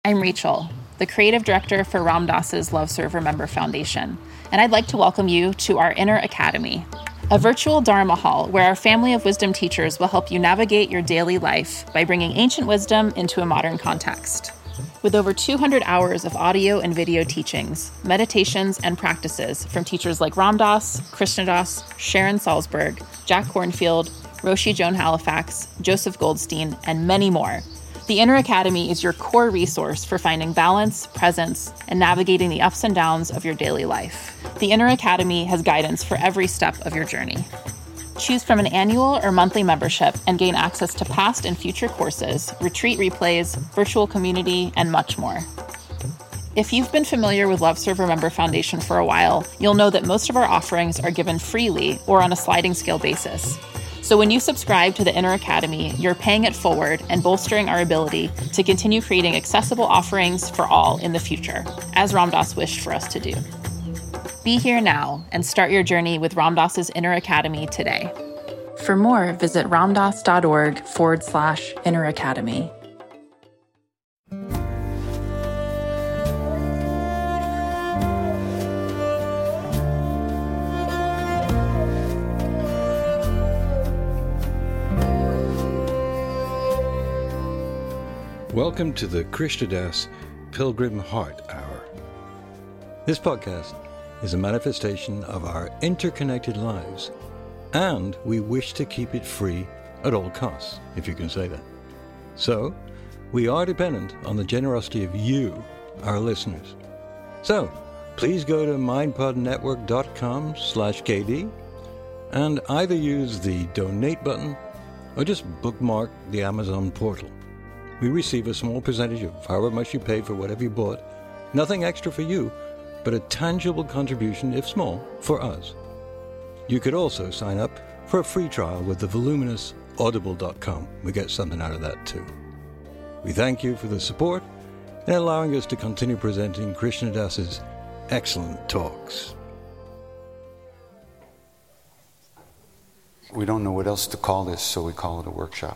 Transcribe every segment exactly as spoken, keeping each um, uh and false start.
I'm Rachel, the creative director for Ram Dass's Love Serve Remember Foundation, and I'd like to welcome you to our Inner Academy, a virtual Dharma hall where our family of wisdom teachers will help you navigate your daily life by bringing ancient wisdom into a modern context. With over two hundred hours of audio and video teachings, meditations, and practices from teachers like Ram Dass, Krishna Das, Sharon Salzberg, Jack Kornfield, Roshi Joan Halifax, Joseph Goldstein, and many more, the Inner Academy is your core resource for finding balance, presence, and navigating the ups and downs of your daily life. The Inner Academy has guidance for every step of your journey. Choose from an annual or monthly membership and gain access to past and future courses, retreat replays, virtual community, and much more. If you've been familiar with Love Serve Remember Foundation for a while, you'll know that most of our offerings are given freely or on a sliding scale basis. So when you subscribe to the Inner Academy, you're paying it forward and bolstering our ability to continue creating accessible offerings for all in the future, as Ram Dass wished for us to do. Be here now and start your journey with Ram Dass's Inner Academy today. For more, visit ramdass.org forward slash Inner Academy. Welcome to the Krishna Das Pilgrim Heart Hour. This podcast is a manifestation of our interconnected lives, and we wish to keep it free at all costs, if you can say that. So, we are dependent on the generosity of you, our listeners. So, please go to mindpodnetwork.com slash KD and either use the donate button or just bookmark the Amazon portal. We receive a small percentage of however much you pay for whatever you bought. Nothing extra for you, but a tangible contribution, if small, for us. You could also sign up for a free trial with the voluminous audible dot com. We get something out of that too. We thank you for the support and allowing us to continue presenting Krishna Das's excellent talks. We don't know what else to call this, so we call it a workshop.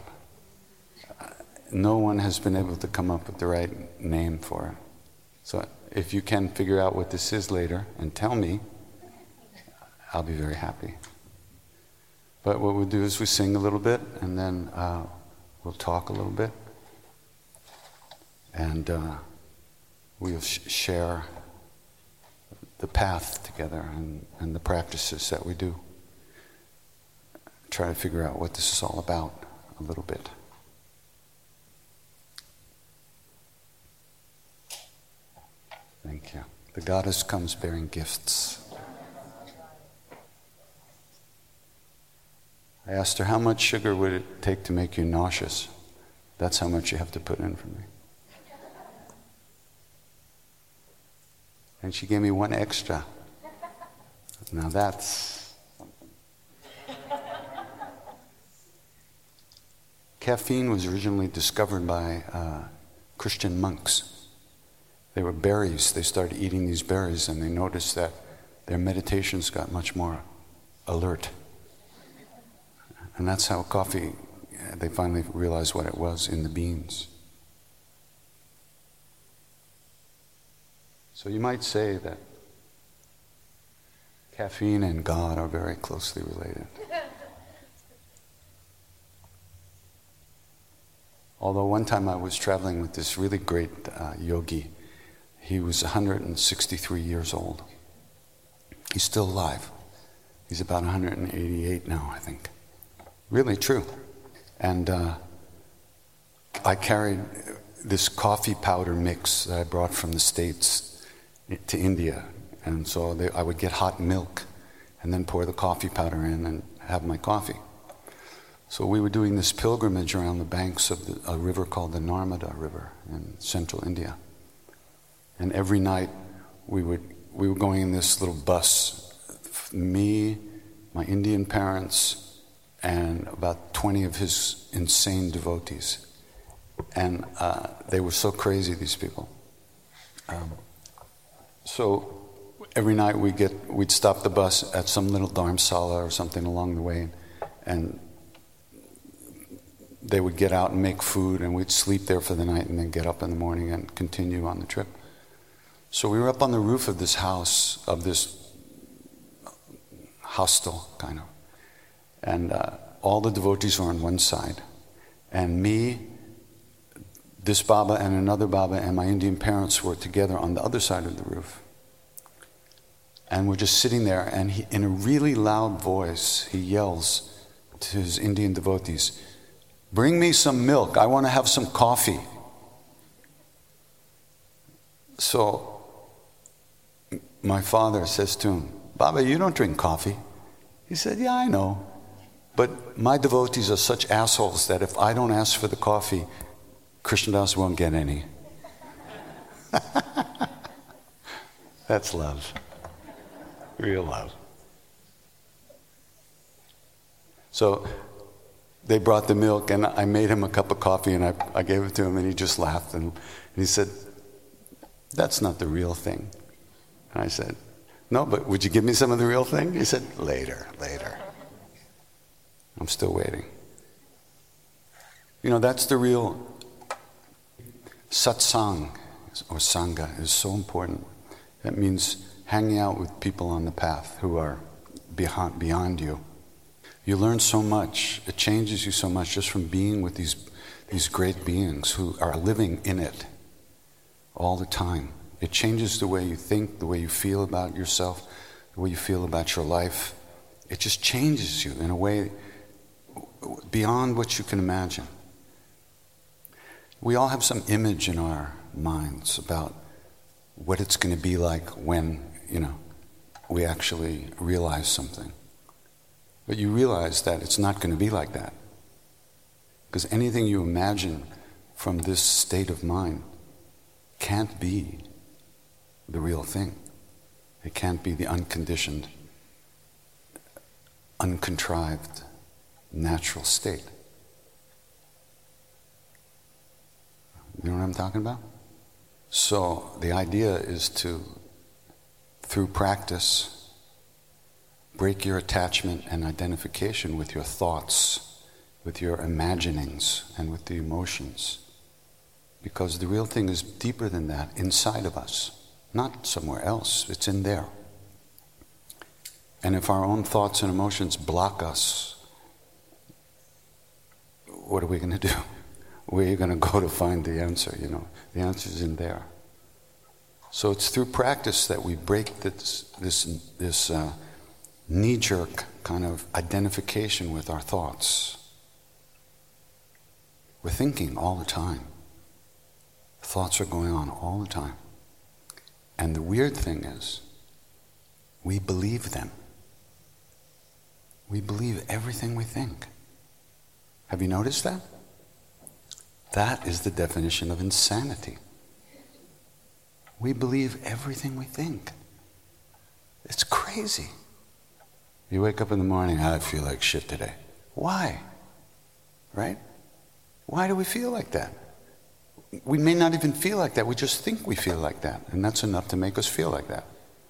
No one has been able to come up with the right name for it. So if you can figure out what this is later and tell me, I'll be very happy. But what we'll do is we sing a little bit, and then uh, we'll talk a little bit. And uh, we'll sh- share the path together and, and the practices that we do. Try to figure out what this is all about a little bit. Thank you. The goddess comes bearing gifts. I asked her, how much sugar would it take to make you nauseous? That's how much you have to put in for me. And she gave me one extra. Now that's... Caffeine was originally discovered by uh, Christian monks. They were berries. They started eating these berries, and they noticed that their meditations got much more alert. And that's how coffee, they finally realized what it was in the beans. So you might say that caffeine and God are very closely related. Although one time I was traveling with this really great uh, yogi. He was one hundred sixty-three years old. He's still alive. He's about one hundred eighty-eight now, I think. Really true. And uh, I carried this coffee powder mix that I brought from the States to India. And so they, I would get hot milk and then pour the coffee powder in and have my coffee. So we were doing this pilgrimage around the banks of the, a river called the Narmada River in central India. And every night we would we were going in this little bus, me, my Indian parents, and about twenty of his insane devotees. And uh, they were so crazy, these people. Um, so every night we get we'd stop the bus at some little dharamsala or something along the way, and they would get out and make food, and we'd sleep there for the night and then get up in the morning and continue on the trip. So we were up on the roof of this house, of this hostel, kind of. And uh, all the devotees were on one side. And me, this Baba and another Baba and my Indian parents were together on the other side of the roof. And we're just sitting there, and he, in a really loud voice, he yells to his Indian devotees, "Bring me some milk, I want to have some coffee." So my father says to him, "Baba, you don't drink coffee." He said, "Yeah, I know. But my devotees are such assholes that if I don't ask for the coffee, Krishnadas won't get any." That's love. Real love. So they brought the milk, and I made him a cup of coffee, and I, I gave it to him, and he just laughed. And, and he said, "That's not the real thing." And I said, "No, but would you give me some of the real thing?" He said, "Later, later. I'm still waiting." You know, that's the real satsang, or sangha, is so important. That means hanging out with people on the path who are beyond, beyond you. You learn so much. It changes you so much just from being with these, these great beings who are living in it all the time. It changes the way you think, the way you feel about yourself, the way you feel about your life. It just changes you in a way beyond what you can imagine. We all have some image in our minds about what it's going to be like when, you know, we actually realize something. But you realize that it's not going to be like that. Because anything you imagine from this state of mind can't be the real thing. It can't be the unconditioned, uncontrived, natural state. You know what I'm talking about? So the idea is to, through practice, break your attachment and identification with your thoughts, with your imaginings, and with the emotions. Because the real thing is deeper than that, inside of us, not somewhere else. It's in there. And if our own thoughts and emotions block us, what are we going to do? Where are you going to go to find the answer? You know, the answer is in there. So it's through practice that we break this this this uh, knee-jerk kind of identification with our thoughts. We're thinking all the time. Thoughts are going on all the time. And the weird thing is, we believe them. We believe everything we think. Have you noticed that? That is the definition of insanity. We believe everything we think. It's crazy. You wake up in the morning, I feel like shit today. Why? Right? Why do we feel like that? We may not even feel like that, we just think we feel like that, and that's enough to make us feel like that.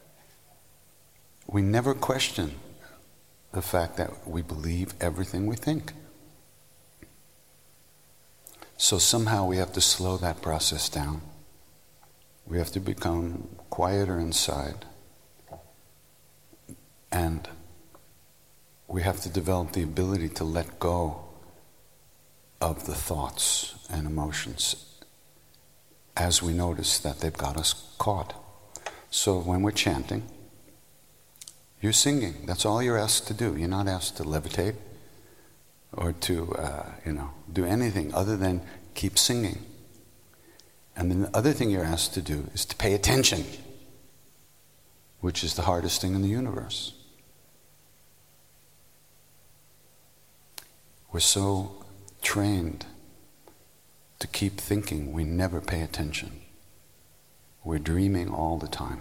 We never question the fact that we believe everything we think. So somehow we have to slow that process down. We have to become quieter inside. And we have to develop the ability to let go of the thoughts and emotions as we notice that they've got us caught. So when we're chanting, you're singing. That's all you're asked to do. You're not asked to levitate or to, uh, you know, do anything other than keep singing. And then the other thing you're asked to do is to pay attention, which is the hardest thing in the universe. We're so trained to keep thinking, we never pay attention. We're dreaming all the time.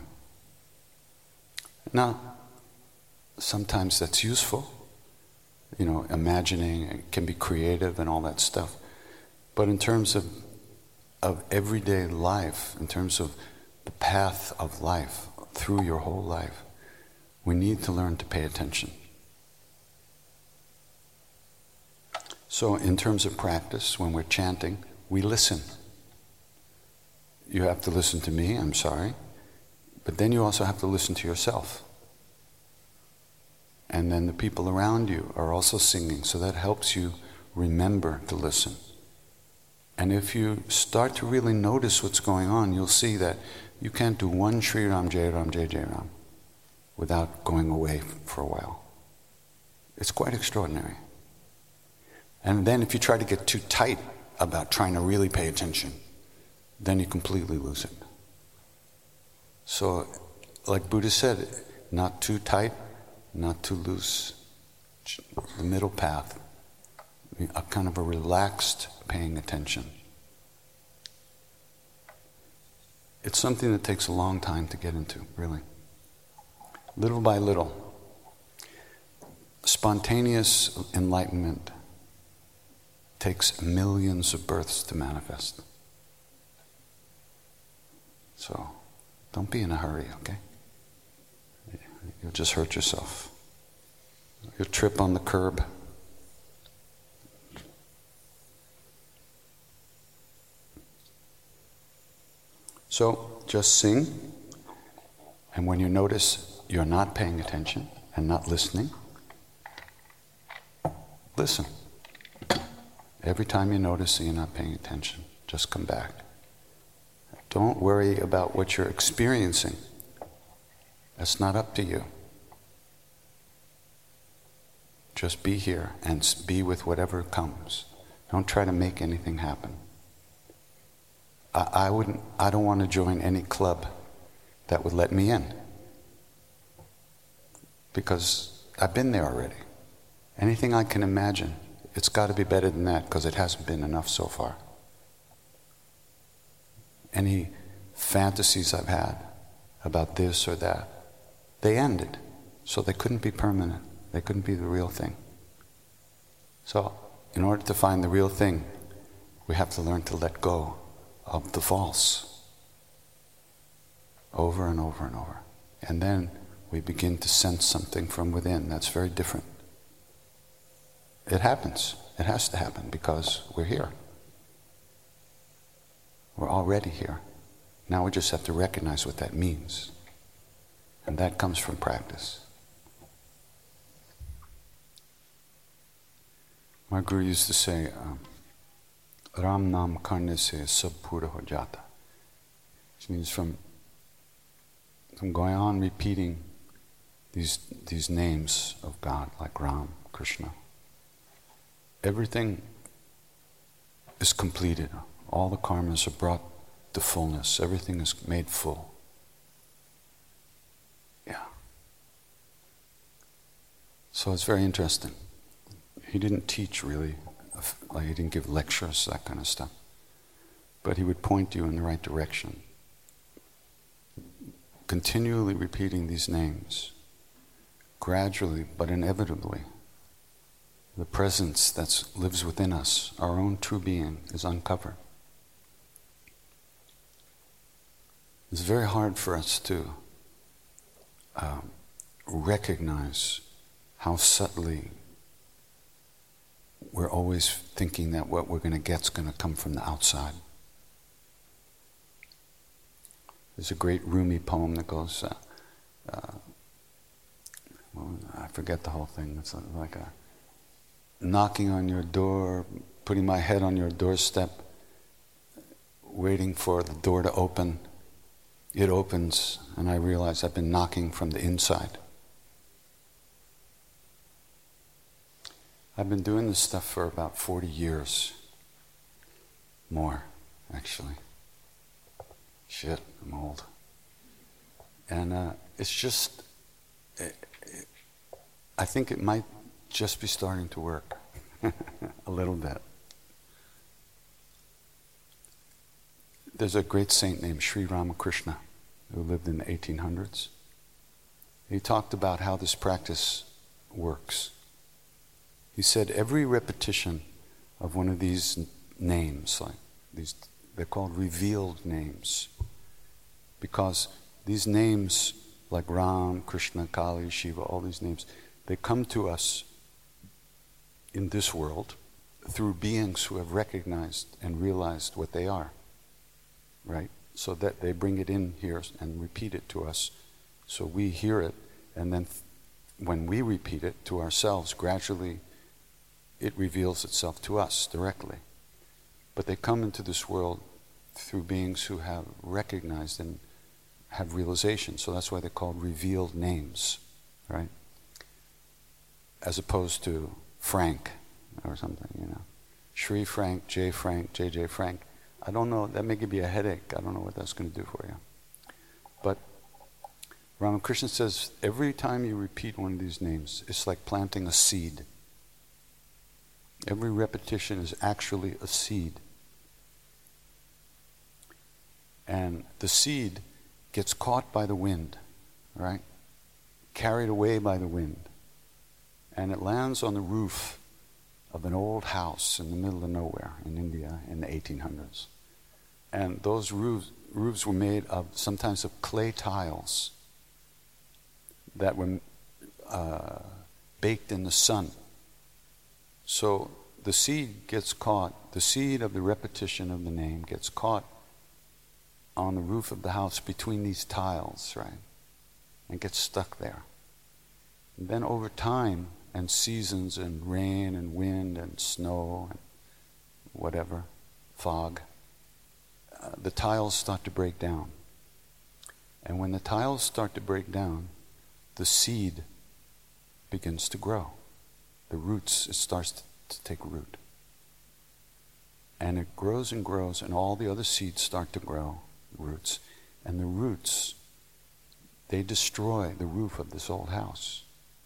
Now, sometimes that's useful. You know, imagining, it can be creative and all that stuff. But in terms of of everyday life, in terms of the path of life, through your whole life, we need to learn to pay attention. So in terms of practice, when we're chanting, we listen. You have to listen to me, I'm sorry. But then you also have to listen to yourself. And then the people around you are also singing, so that helps you remember to listen. And if you start to really notice what's going on, you'll see that you can't do one Sri Ram, Jai Ram, Jai Jai Ram without going away for a while. It's quite extraordinary. And then if you try to get too tight about trying to really pay attention, then you completely lose it. So, like Buddha said, not too tight, not too loose. The middle path. A kind of a relaxed paying attention. It's something that takes a long time to get into, really. Little by little. Spontaneous enlightenment takes millions of births to manifest. So, don't be in a hurry, okay? You'll just hurt yourself. You'll trip on the curb. So, just sing, and when you notice you're not paying attention and not listening, listen. Every time you notice that you're not paying attention, just come back. Don't worry about what you're experiencing. That's not up to you. Just be here and be with whatever comes. Don't try to make anything happen. I, I wouldn't. I don't want to join any club that would let me in, because I've been there already. Anything I can imagine, it's got to be better than that, because it hasn't been enough so far. Any fantasies I've had about this or that, they ended. So they couldn't be permanent. They couldn't be the real thing. So, in order to find the real thing, we have to learn to let go of the false. Over and over and over. And then we begin to sense something from within that's very different. It happens. It has to happen because we're here. We're already here. Now we just have to recognize what that means. And that comes from practice. My guru used to say, um, Ram Nam Karne Se Sab Pura Ho Jata. Which means from, from going on repeating these, these names of God, like Ram, Krishna, everything is completed. All the karmas are brought to fullness. Everything is made full. Yeah. So it's very interesting. He didn't teach really, like he didn't give lectures, that kind of stuff. But he would point you in the right direction. Continually repeating these names, gradually but inevitably, the presence that lives within us, our own true being, is uncovered. It's very hard for us to um, recognize how subtly we're always thinking that what we're going to get is going to come from the outside. There's a great Rumi poem that goes, uh, uh, well, I forget the whole thing. It's like a knocking on your door, putting my head on your doorstep, waiting for the door to open. It opens, and I realize I've been knocking from the inside. I've been doing this stuff for about forty years. More, actually. Shit, I'm old. And uh, it's just, it, it, I think it might just be starting to work. A little bit. There's a great saint named Sri Ramakrishna who lived in the eighteen hundreds. He talked about how this practice works. He said every repetition of one of these n- names, like these, they're called revealed names, because these names, like Ram, Krishna, Kali, Shiva, all these names, they come to us in this world through beings who have recognized and realized what they are, right? So that they bring it in here and repeat it to us. So we hear it, and then th- when we repeat it to ourselves, gradually it reveals itself to us directly. But they come into this world through beings who have recognized and have realization. So that's why they're called revealed names, right? As opposed to Frank or something, you know. Sri Frank, J Frank, J J Frank. I don't know, that may give you a headache. I don't know what that's going to do for you. But Ramakrishna says every time you repeat one of these names, it's like planting a seed. Every repetition is actually a seed. And the seed gets caught by the wind, right? Carried away by the wind. And it lands on the roof of an old house in the middle of nowhere in India in the eighteen hundreds. And those roofs, roofs were made of sometimes of clay tiles that were uh, baked in the sun. So the seed gets caught, the seed of the repetition of the name gets caught on the roof of the house between these tiles, right? And gets stuck there. And then over time, and seasons, and rain, and wind, and snow, and whatever, fog, uh, the tiles start to break down. And when the tiles start to break down, the seed begins to grow. The roots, it starts to, to take root. And it grows and grows, and all the other seeds start to grow, roots. And the roots, they destroy the roof of this old house.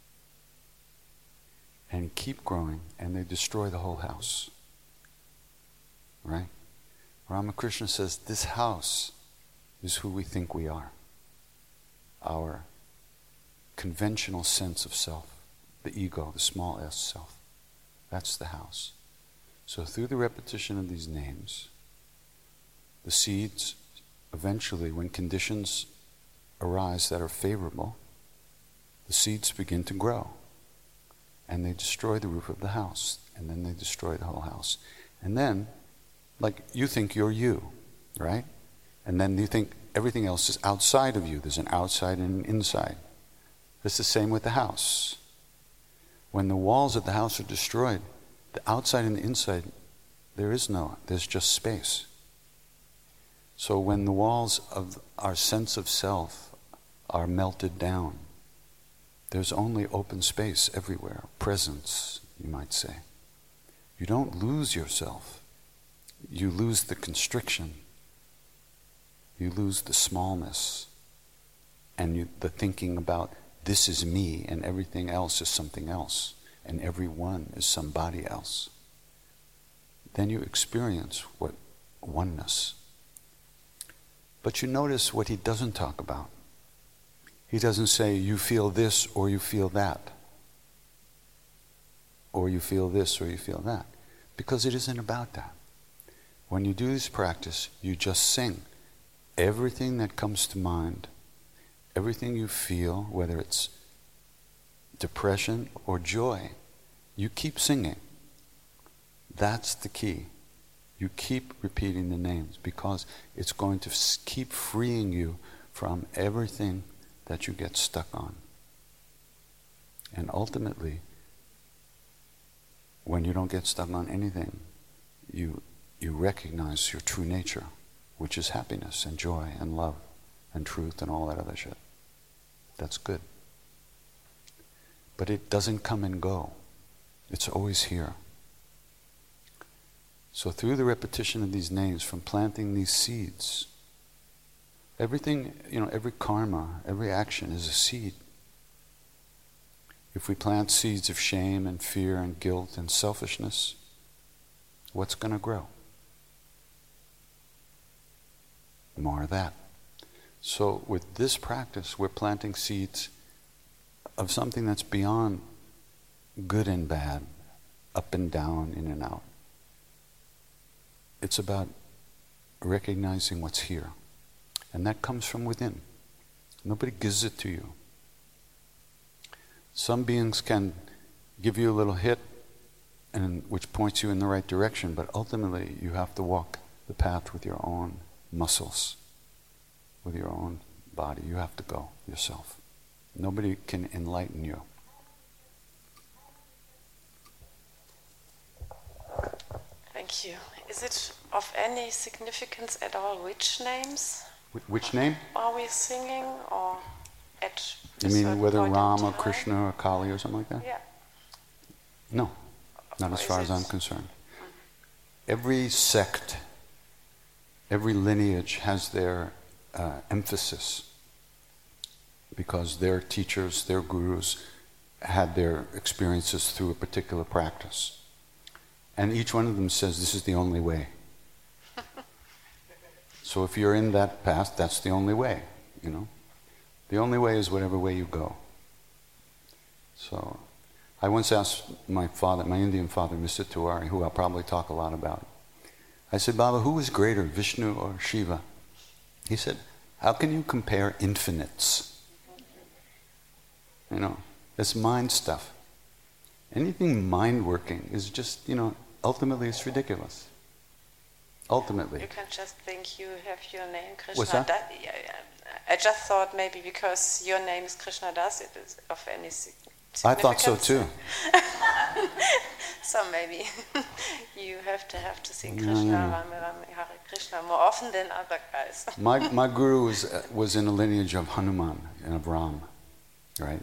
And keep growing, and they destroy the whole house. Right? Ramakrishna says this house is who we think we are. Our conventional sense of self, the ego, the small s self. That's the house. So through the repetition of these names, the seeds eventually, when conditions arise that are favorable, the seeds begin to grow. And they destroy the roof of the house. And then they destroy the whole house. And then, like, you think you're you, right? And then you think everything else is outside of you. There's an outside and an inside. It's the same with the house. When the walls of the house are destroyed, the outside and the inside, there is no, there's just space. So when the walls of our sense of self are melted down, there's only open space everywhere, presence, you might say. You don't lose yourself. You lose the constriction. You lose the smallness. And you, the thinking about this is me and everything else is something else. And everyone is somebody else. Then you experience what oneness. But you notice what he doesn't talk about. He doesn't say you feel this or you feel that. Or you feel this or you feel that. Because it isn't about that. When you do this practice, you just sing. Everything that comes to mind, everything you feel, whether it's depression or joy, you keep singing. That's the key. You keep repeating the names because it's going to keep freeing you from everything that you get stuck on. And ultimately, when you don't get stuck on anything, you you recognize your true nature, which is happiness and joy and love and truth and all that other shit. That's good. But it doesn't come and go. It's always here. So through the repetition of these names, from planting these seeds, everything, you know, every karma, every action is a seed. If we plant seeds of shame and fear and guilt and selfishness, what's going to grow? More of that. So with this practice, we're planting seeds of something that's beyond good and bad, up and down, in and out. It's about recognizing what's here. And that comes from within. Nobody gives it to you. Some beings can give you a little hit and which points you in the right direction, but ultimately you have to walk the path with your own muscles, with your own body. You have to go yourself. Nobody can enlighten you. Thank you. Is it of any significance at all which names? Wh- which name? Are we singing, or at You a mean certain whether point in Ram or time? Krishna or Kali or something like that? Yeah. No, not Or as is far as it- I'm concerned. Every sect, every lineage has their uh, emphasis because their teachers, their gurus, had their experiences through a particular practice. And each one of them says this is the only way. So if you're in that path, that's the only way, you know. The only way is whatever way you go. So I once asked my father, my Indian father, Mister Tiwari, who I'll probably talk a lot about. I said, Baba, who is greater, Vishnu or Shiva? He said, how can you compare infinites? You know, it's mind stuff. Anything mind working is just, you know, ultimately it's ridiculous. Ultimately. You can just think you have your name Krishna. What's that? Da- yeah, yeah. I just thought maybe because your name is Krishna Das, it is of any sig- I thought so significance. too. So maybe you have to have to sing Yeah, Krishna, yeah. Rame Rame, Hare Krishna more often than other guys. My my guru was uh, was in a lineage of Hanuman and of Ram, right?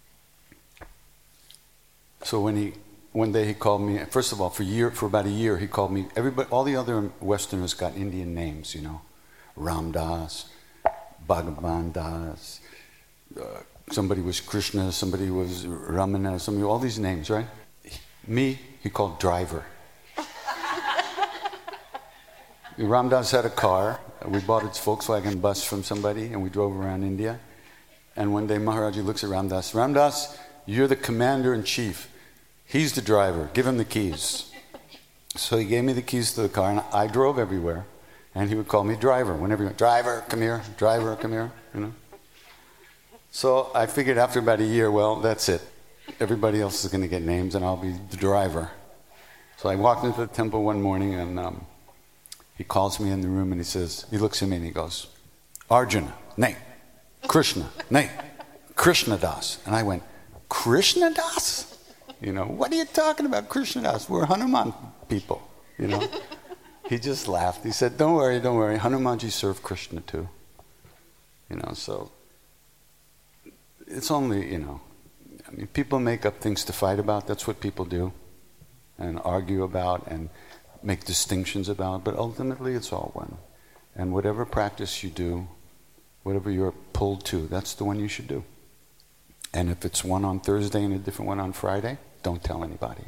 So when he one day he called me. First of all, for year for about a year he called me. Everybody, all the other Westerners got Indian names, you know, Ram Das, Bhagavan Das. Uh, somebody was Krishna, somebody was Ramana, somebody all these names, right? Me, he called driver. Ram Das had a car. We bought its Volkswagen bus from somebody, and we drove around India. And one day Maharaji looks at Ram Das. Ram Das, you're the commander-in-chief. He's the driver. Give him the keys. So he gave me the keys to the car, and I drove everywhere. And he would call me driver. Whenever he went, driver, come here. Driver, come here. You know. So I figured after about a year, well, that's it. Everybody else is going to get names, and I'll be the driver. So I walked into the temple one morning, and um, he calls me in the room, and he says, he looks at me and he goes, Arjuna, nay. Krishna, nay. Krishna Das. And I went, Krishna Das? You know, what are you talking about, Krishna Das? We're Hanuman people, you know. He just laughed. He said, don't worry, don't worry. Hanumanji served Krishna too. You know, so it's only, you know, I mean, people make up things to fight about. That's what people do. And argue about and make distinctions about. But ultimately, it's all one. And whatever practice you do, whatever you're pulled to, that's the one you should do. And if it's one on Thursday and a different one on Friday, don't tell anybody.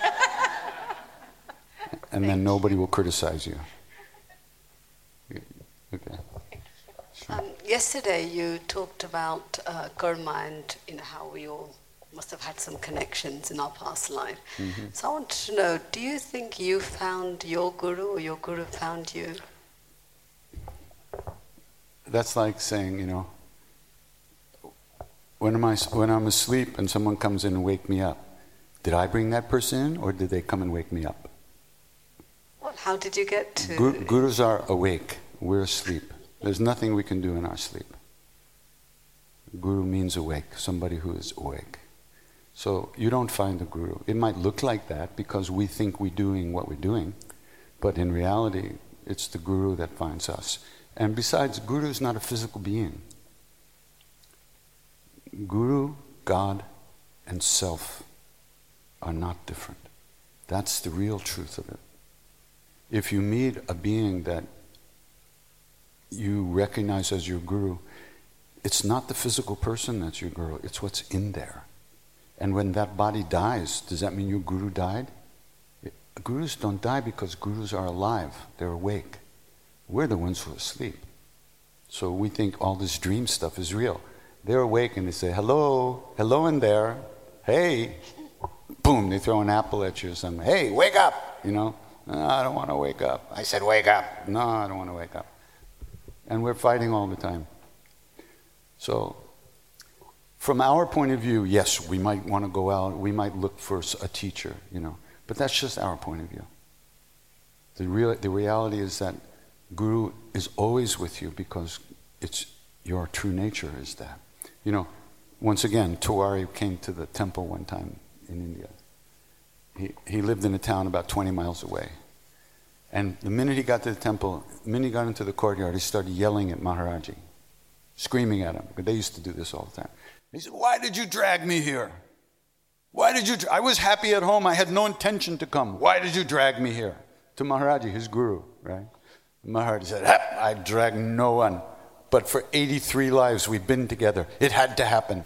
And then nobody will criticize you. Okay. Sure. Um, yesterday you talked about uh, karma and you know, how we all must have had some connections in our past life. Mm-hmm. So I want to know, do you think you found your guru or your guru found you? That's like saying, you know, when am I when I'm asleep and someone comes in and wake me up, did I bring that person in or did they come and wake me up? Well, how did you get to... Gu- gurus are awake. We're asleep. There's nothing we can do in our sleep. Guru means awake, somebody who is awake. So you don't find a guru. It might look like that because we think we're doing what we're doing, but in reality, it's the guru that finds us. And besides, guru is not a physical being. Guru, God, and self are not different. That's the real truth of it. If you meet a being that you recognize as your guru, it's not the physical person that's your guru, it's what's in there. And when that body dies, does that mean your guru died? It, gurus don't die because gurus are alive, they're awake. We're the ones who are asleep. So we think all this dream stuff is real. They're awake and they say, hello, hello in there, hey. Boom, they throw an apple at you or something. Hey, wake up, you know. No, I don't want to wake up. I said wake up. No, I don't want to wake up. And we're fighting all the time. So, from our point of view, yes, we might want to go out, we might look for a teacher, you know. But that's just our point of view. The real, the reality is that Guru is always with you because it's your true nature is that. You know, once again, Tiwari came to the temple one time in India. He, he lived in a town about twenty miles away. And the minute he got to the temple, the minute he got into the courtyard, he started yelling at Maharaji, screaming at him. But they used to do this all the time. He said, "Why did you drag me here? Why did you, dra- I was happy at home. I had no intention to come. Why did you drag me here?" To Maharaji, his guru, right? Maharaji said, "I dragged no one. But for eighty-three lives we've been together. It had to happen."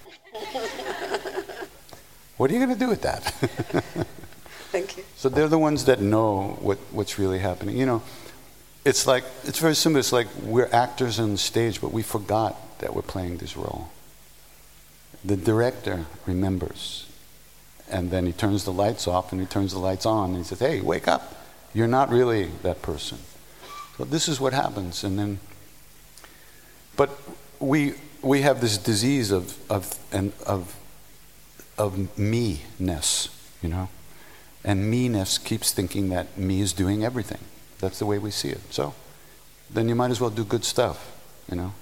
What are you going to do with that? Thank you. So they're the ones that know what, what's really happening. You know, it's like, it's very simple. It's like we're actors on the stage, but we forgot that we're playing this role. The director remembers. And then he turns the lights off and he turns the lights on and he says, "Hey, wake up. You're not really that person." So this is what happens. And then, but we we have this disease of of and of of me-ness, you know, and me-ness keeps thinking that me is doing everything. That's the way we see it. So then you might as well do good stuff, you know.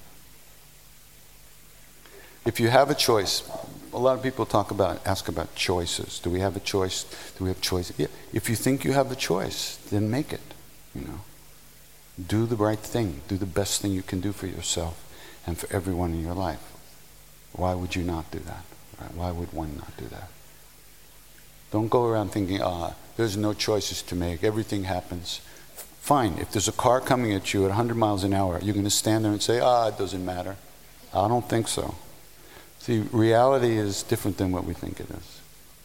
If you have a choice, a lot of people talk about, ask about choices. Do we have a choice? Do we have choices? Yeah. If you think you have a choice, then make it, you know. Do the right thing. Do the best thing you can do for yourself and for everyone in your life. Why would you not do that? Right? Why would one not do that? Don't go around thinking, ah, there's no choices to make. Everything happens. Fine. If there's a car coming at you at one hundred miles an hour, you're going to stand there and say, ah, it doesn't matter. I don't think so. See, reality is different than what we think it is.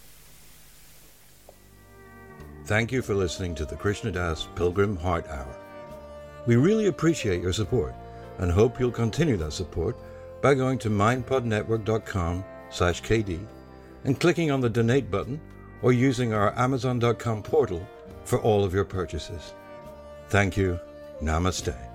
Thank you for listening to the Krishna Das Pilgrim Heart Hour. We really appreciate your support and hope you'll continue that support by going to mindpodnetwork.com slash KD and clicking on the donate button or using our amazon dot com portal for all of your purchases. Thank you. Namaste.